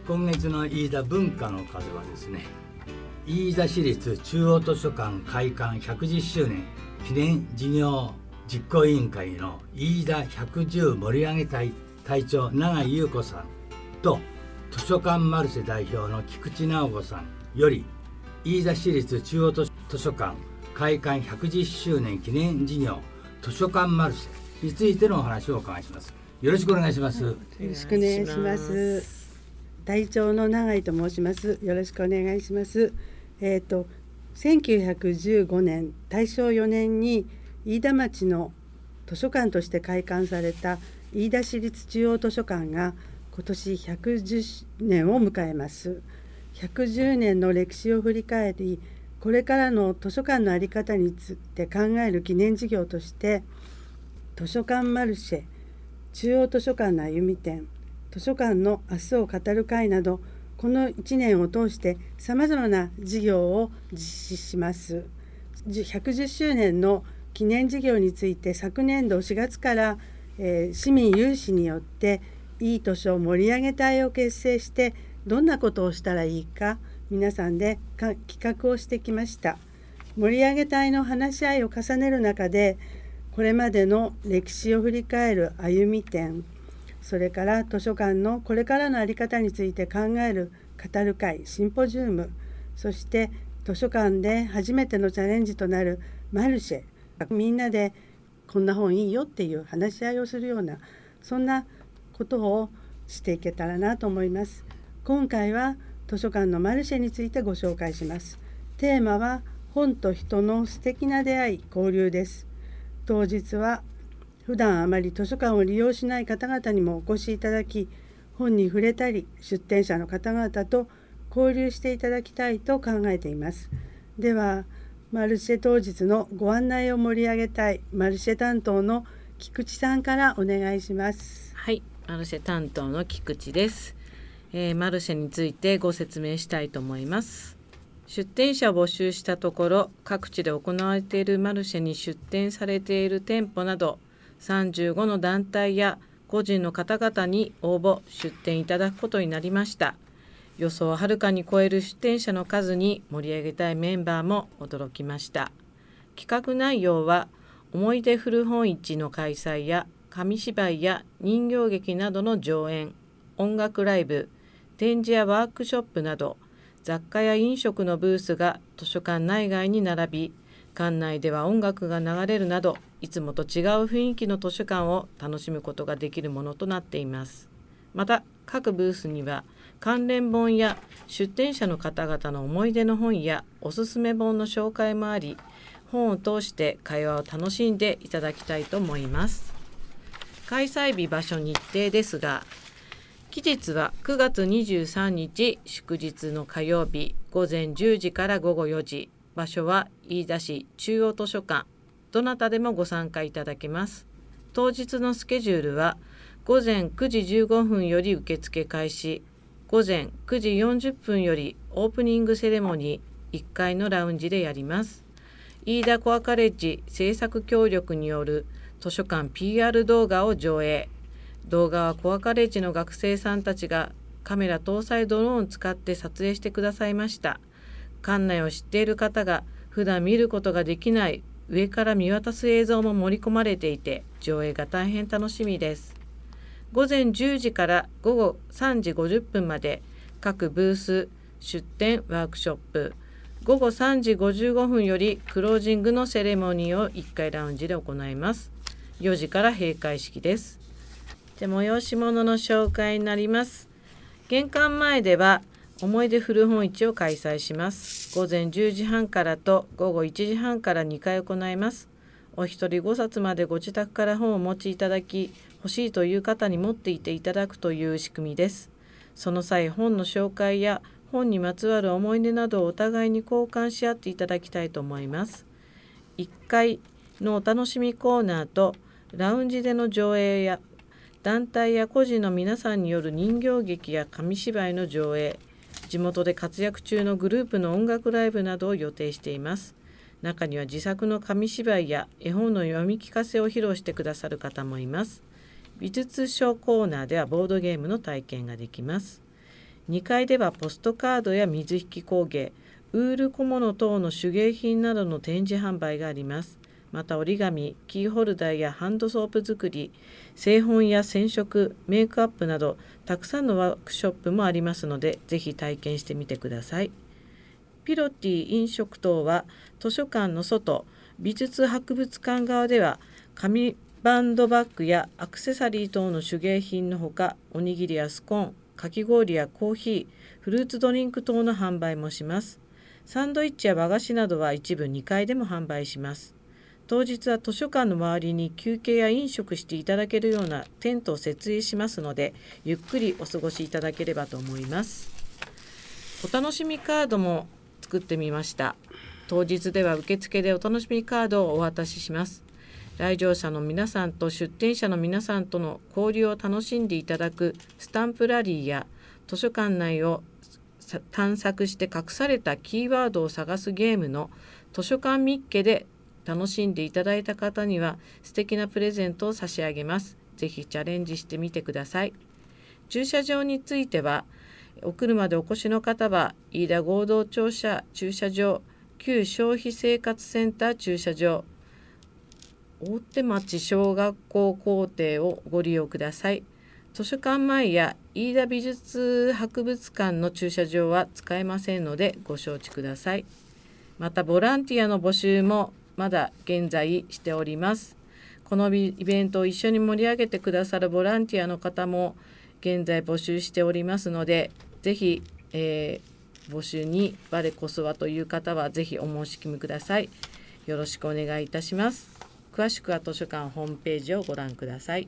今月の飯田文化の風はですね、飯田市立中央図書館開館110周年記念事業実行委員会の飯田110盛り上げ隊隊長永井優子さんと図書館マルシェ代表の菊池直子さんより、飯田市立中央図書館開館110周年記念事業図書館マルシェについてのお話をお伺いします。よろしくお願いします。よろしくお願いします。隊長の永井と申します。よろしくお願いします。1915年大正4年に飯田町の図書館として開館された飯田市立中央図書館が今年110年を迎えます。110年の歴史を振り返り、これからの図書館の在り方について考える記念事業として、図書館マルシェ、中央図書館の歩み展、図書館の明日を語る会など、この1年を通してさまざまな事業を実施します。110周年の記念事業について昨年度4月から、市民有志によっていい図書盛り上げ隊を結成して、どんなことをしたらいいか皆さんで企画をしてきました。盛り上げ隊の話し合いを重ねる中で、これまでの歴史を振り返る歩み展、それから図書館のこれからの在り方について考える語る会、シンポジウム、そして図書館で初めてのチャレンジとなるマルシェ、みんなでこんな本いいよっていう話し合いをするような、そんなことをしていけたらなと思います。今回は図書館のマルシェについてご紹介します。テーマは本と人の素敵な出会い、交流です。当日は普段あまり図書館を利用しない方々にもお越しいただき、本に触れたり出展者の方々と交流していただきたいと考えています。ではマルシェ当日のご案内を盛り上げたいマルシェ担当の菊池さんからお願いします。 はい、マルシェ担当の菊池です。マルシェについてご説明したいと思います。出店者を募集したところ、各地で行われているマルシェに出店されている店舗など35の団体や個人の方々に応募出店いただくことになりました。予想をはるかに超える出店者の数に盛り上げたいメンバーも驚きました。企画内容は思い出古本市の開催や紙芝居や人形劇などの上演、音楽ライブ、展示やワークショップなど雑貨や飲食のブースが図書館内外に並び、館内では音楽が流れるなどいつもと違う雰囲気の図書館を楽しむことができるものとなっています。また各ブースには関連本や出展者の方々の思い出の本やおすすめ本の紹介もあり、本を通して会話を楽しんでいただきたいと思います。開催日、場所、日程ですが、期日は9月23日祝日の火曜日午前10時から午後4時、場所は飯田市中央図書館。どなたでもご参加いただけます。当日のスケジュールは午前9時15分より受付開始、午前9時40分よりオープニングセレモニー1階のラウンジでやります。飯田コアカレッジ制作協力による図書館 PR 動画を上映。動画はコアカレッジの学生さんたちがカメラ搭載ドローンを使って撮影してくださいました。館内を知っている方が普段見ることができない上から見渡す映像も盛り込まれていて、上映が大変楽しみです。午前10時から午後3時50分まで各ブース出展ワークショップ、午後3時55分よりクロージングのセレモニーを1階ラウンジで行います。4時から閉会式です。で、催し物の紹介になります。玄関前では思い出古本市を開催します。午前10時半からと午後1時半から2回行います。お一人5冊までご自宅から本をお持ちいただき、欲しいという方に持っていていただくという仕組みです。その際、本の紹介や本にまつわる思い出などをお互いに交換し合っていただきたいと思います。1階のお楽しみコーナーとラウンジでの上映や団体や個人の皆さんによる人形劇や紙芝居の上映、地元で活躍中のグループの音楽ライブなどを予定しています。中には自作の紙芝居や絵本の読み聞かせを披露してくださる方もいます。美術書コーナーではボードゲームの体験ができます。 2階ではポストカードや水引工芸、ウール小物等の手芸品などの展示販売があります。また折り紙、キーホルダーやハンドソープ作り、製本や染色、メイクアップなどたくさんのワークショップもありますので、ぜひ体験してみてください。ピロティ飲食等は図書館の外、美術博物館側では紙バンドバッグやアクセサリー等の手芸品のほか、おにぎりやスコーン、かき氷やコーヒー、フルーツドリンク等の販売もします。サンドイッチや和菓子などは一部2階でも販売します。当日は図書館の周りに休憩や飲食していただけるようなテントを設営しますので、ゆっくりお過ごしいただければと思います。お楽しみカードも作ってみました。当日では受付でお楽しみカードをお渡しします。来場者の皆さんと出展者の皆さんとの交流を楽しんでいただくスタンプラリーや、図書館内を探索して隠されたキーワードを探すゲームの図書館ミッケで楽しんでいただいた方には素敵なプレゼントを差し上げます。ぜひチャレンジしてみてください。駐車場については、お車でお越しの方は飯田合同庁舎駐車場、旧消費生活センター駐車場、大手町小学校校庭をご利用ください。図書館前や飯田美術博物館の駐車場は使えませんのでご承知ください。またボランティアの募集もまだ現在しております。このイベントを一緒に盛り上げてくださるボランティアの方も現在募集しておりますので、ぜひ、募集に我こそはという方はぜひお申し込みください。よろしくお願いいたします。詳しくは図書館ホームページをご覧ください。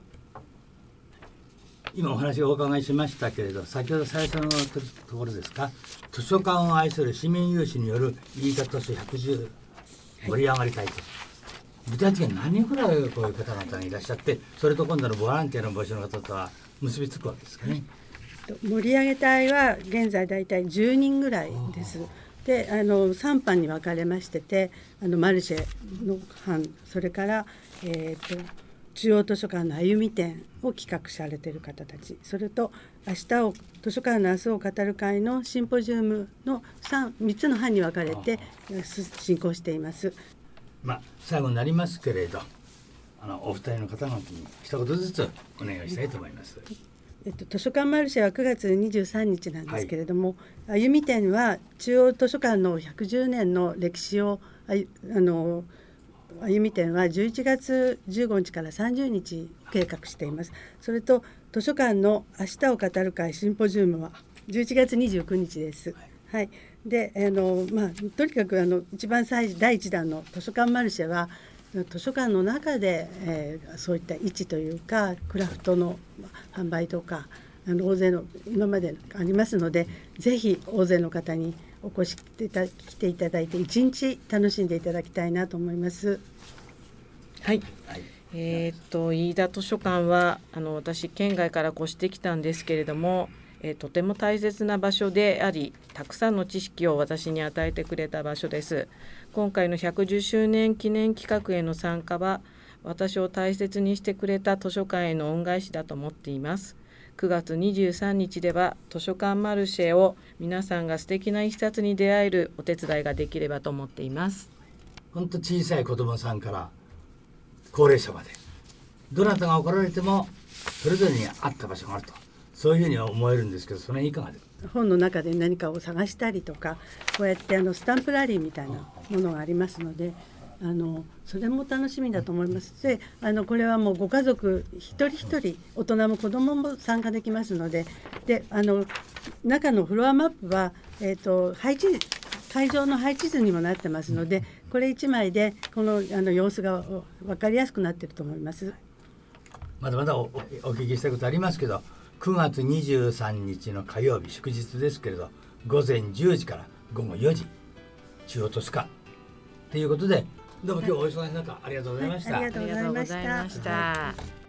今お話をお伺いしましたけれど、先ほど最初のところですか、図書館を愛する市民有志による飯田図書110盛り上がりたいと、具体的に何人くらいこういう方々がいらっしゃって、それと今度のボランティアの募集の方とは結びつくわけですかね。 盛り上げ隊は現在だいたい10人ぐらいです。で3班に分かれましてて、マルシェの班、それから、中央図書館の歩み展を企画されている方たち、それと図書館の明日を語る会のシンポジウムの 3つの班に分かれて進行しています。 最後になりますけれど、お二人の方々に一言ずつお願いしたいと思います。 図書館マルシェは9月23日なんですけれども、歩み展は中央図書館の110年の歴史を歩み展は11月15日から30日計画しています。それと図書館の明日を語る会シンポジウムは11月29日です。はい、でとにかく一番第一弾の図書館マルシェは図書館の中で、そういった市というかクラフトの販売とか大勢の今までありますので、ぜひ大勢の方にお越し来ていただいて一日楽しんでいただきたいなと思います。 はい、飯田図書館は私県外から越してきたんですけれども、とても大切な場所であり、たくさんの知識を私に与えてくれた場所です。今回の110周年記念企画への参加は、私を大切にしてくれた図書館への恩返しだと思っています。9月23日では図書館マルシェを皆さんが素敵な一冊に出会えるお手伝いができればと思っています。 本当小さい子どもさんから高齢者までどなたが来られてもそれぞれに合った場所があると、そういうふうに思えるんですけど、それいかがですか。 本の中で何かを探したりとか、こうやってスタンプラリーみたいなものがありますので、それも楽しみだと思います。でこれはもうご家族一人一人、大人も子どもも参加できますので、中のフロアマップは、会場の配置図にもなってますので、これ1枚でこの様子が分かりやすくなっていると思います。 まだまだ お聞きしたいことありますけど、9月23日の火曜日祝日ですけれど、午前10時から午後4時中央図書館ということで、どうも今日お忙しい中ありがとうございました。 ありがとうございました。